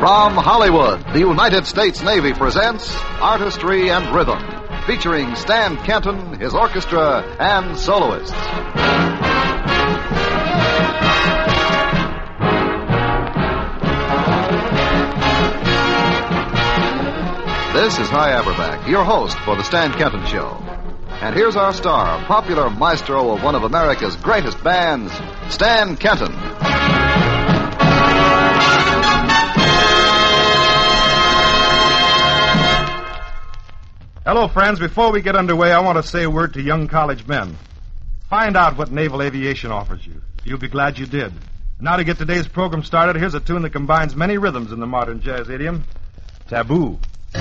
From Hollywood, the United States Navy presents Artistry and Rhythm, featuring Stan Kenton, his orchestra, and soloists. This is Hy Averback, your host for the Stan Kenton Show. And here's our star, popular maestro of one of America's greatest bands, Stan Kenton. Hello, friends. Before we get underway, I want to say a word to young college men. Find out what naval aviation offers you. You'll be glad you did. Now to get today's program started, here's a tune that combines many rhythms in the modern jazz idiom. Taboo.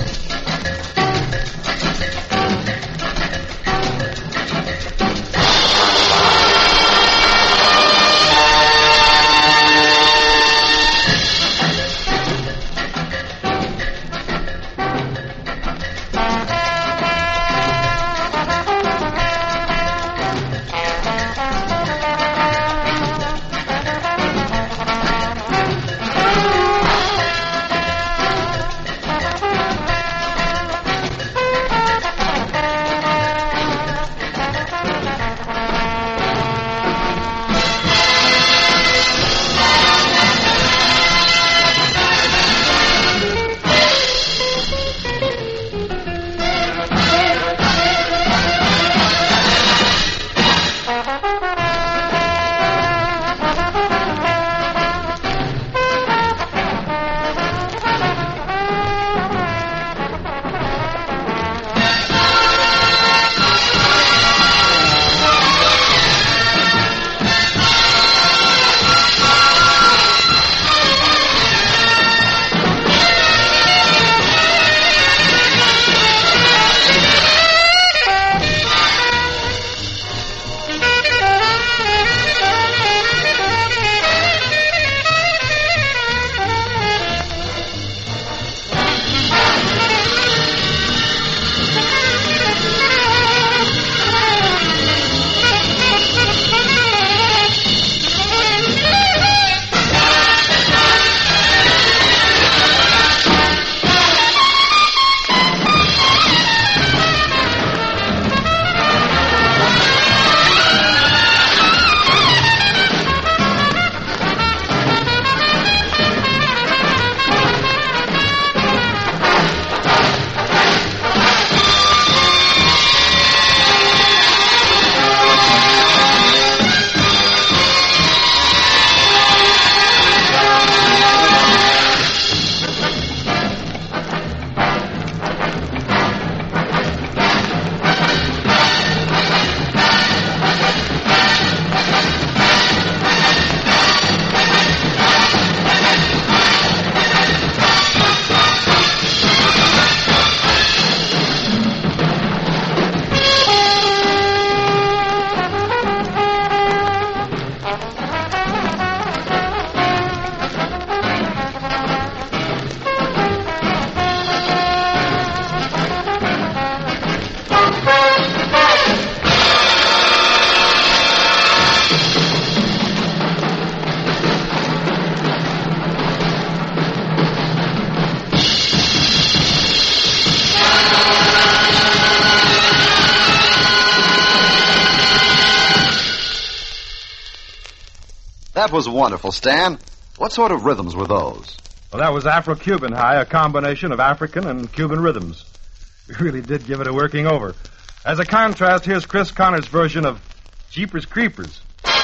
That was wonderful, Stan. What sort of rhythms were those? Well, that was Afro-Cuban, Hy, a combination of African and Cuban rhythms. We really did give it a working over. As a contrast, here's Chris Connor's version of Jeepers Creepers.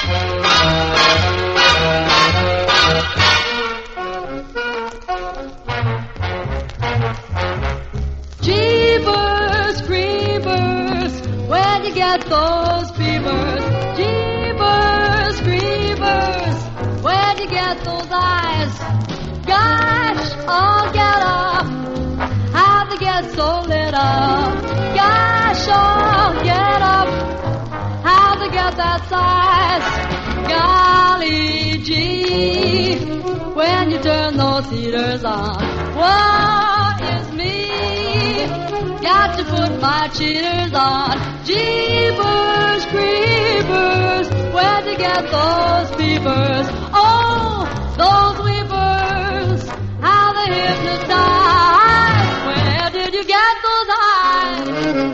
Jeepers Creepers, where'd you get those beavers? Jeepers Creepers, where'd you get those eyes? Gosh, oh, get up, how'd they get so lit up? Gosh, oh, get up, how'd they get that size? Golly gee, when you turn those heaters on, woe is me, got to put my cheaters on. Jeepers Creepers, where'd you get those beavers? Oh, those weavers, how they get those eyes?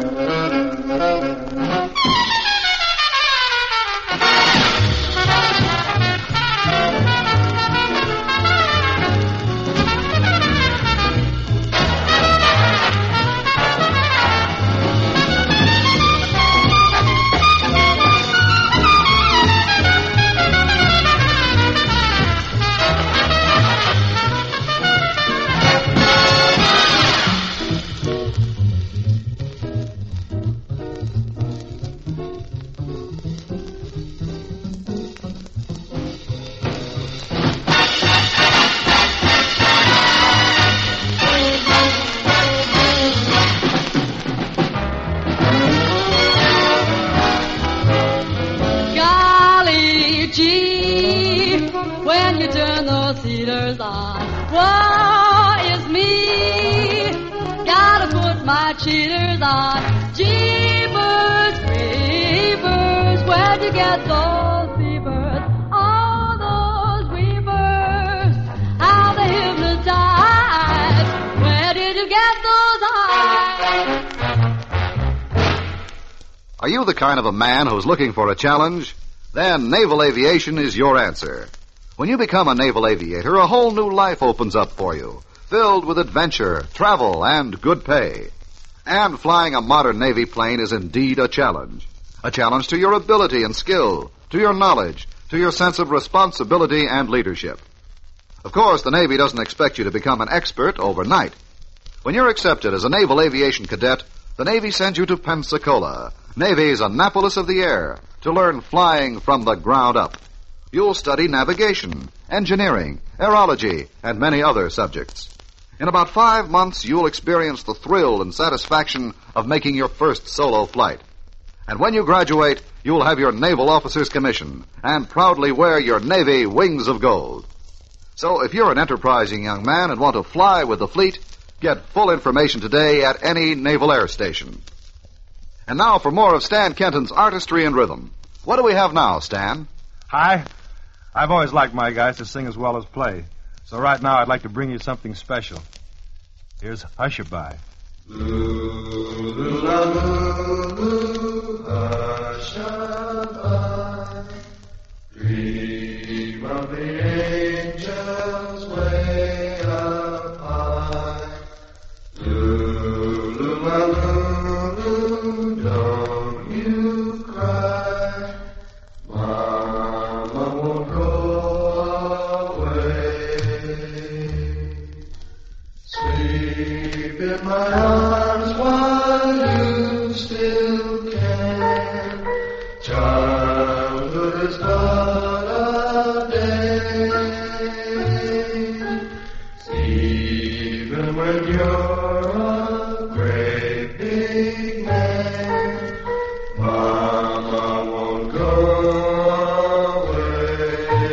When you turn those heaters on, woe is me. Gotta put my cheaters on. Jeepers, creepers, where'd you get those beavers? All those weavers, how they hypnotize. Where did you get those eyes? Are you the kind of a man who's looking for a challenge? Then naval aviation is your answer. When you become a naval aviator, a whole new life opens up for you, filled with adventure, travel, and good pay. And flying a modern Navy plane is indeed a challenge. A challenge to your ability and skill, to your knowledge, to your sense of responsibility and leadership. Of course, the Navy doesn't expect you to become an expert overnight. When you're accepted as a naval aviation cadet, the Navy sends you to Pensacola, Navy's Annapolis of the air, to learn flying from the ground up. You'll study navigation, engineering, aerology, and many other subjects. In about 5 months, you'll experience the thrill and satisfaction of making your first solo flight. And when you graduate, you'll have your naval officer's commission and proudly wear your Navy wings of gold. So if you're an enterprising young man and want to fly with the fleet, get full information today at any naval air station. And now for more of Stan Kenton's artistry and rhythm. What do we have now, Stan? Hi. I've always liked my guys to sing as well as play. So right now I'd like to bring you something special. Here's Hushabye. Hushabye, dream of the angels way up high. Lulu, don't you cry. Mama won't go away. Sleep in my arms while you still can. Childhood is but a day. Even when you're a great big man, Mama won't go away.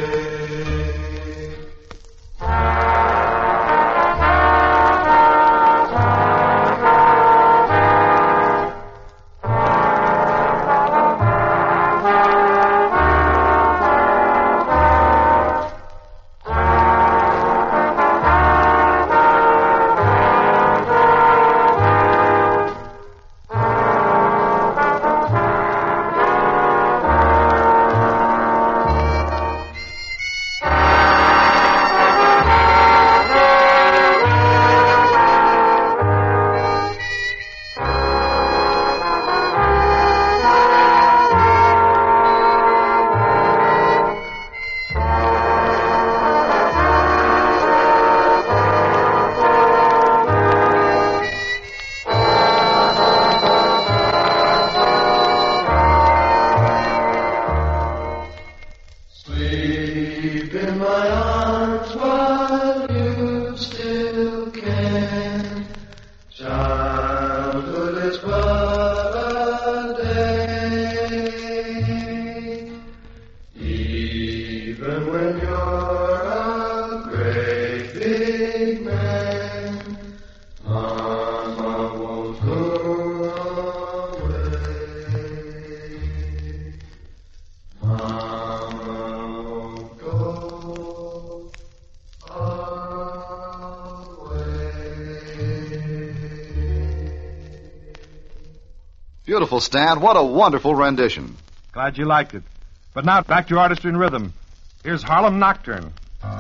Sleep in my arms while you still can. Childhood is but a day. Even when you're a great big man, Mama won't go away. Mama won't go away. Beautiful, Stan. What a wonderful rendition. Glad you liked it. But now, back to artistry and rhythm. Here's Harlem Nocturne.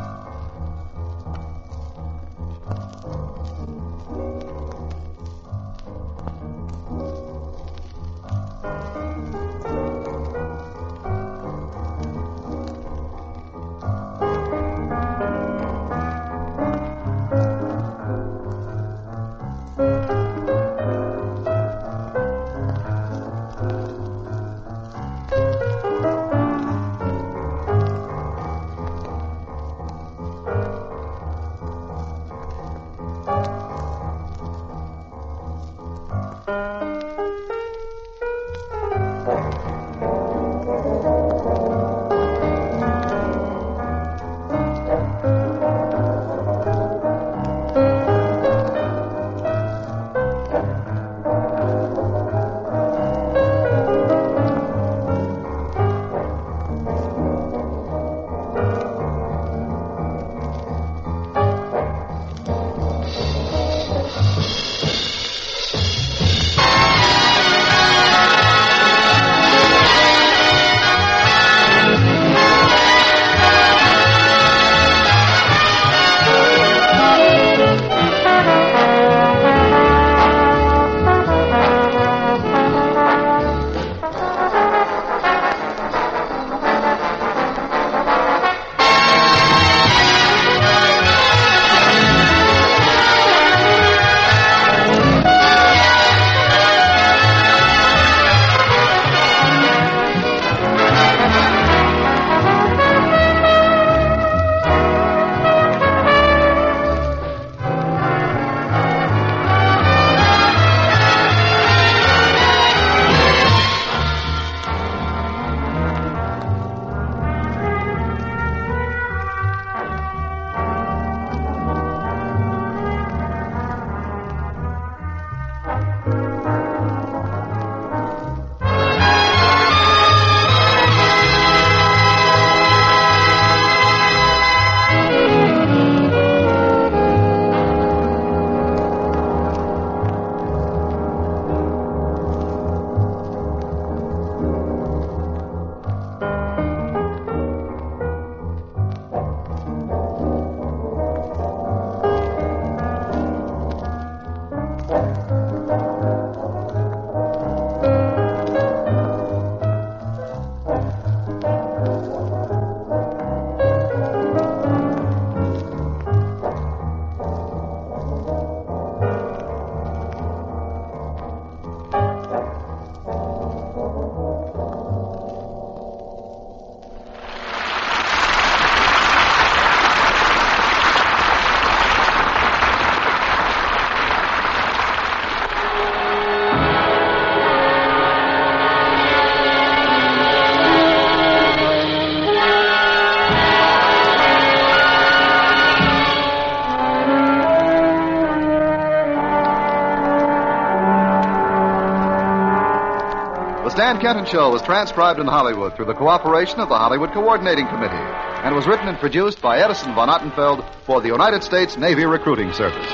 The Stan Kenton Show was transcribed in Hollywood through the cooperation of the Hollywood Coordinating Committee and was written and produced by Edison von Ottenfeld for the United States Navy Recruiting Service.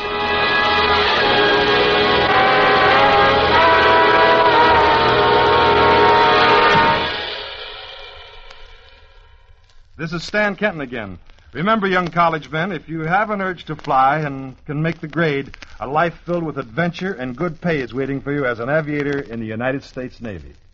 This is Stan Kenton again. Remember, young college men, if you have an urge to fly and can make the grade, a life filled with adventure and good pay is waiting for you as an aviator in the United States Navy.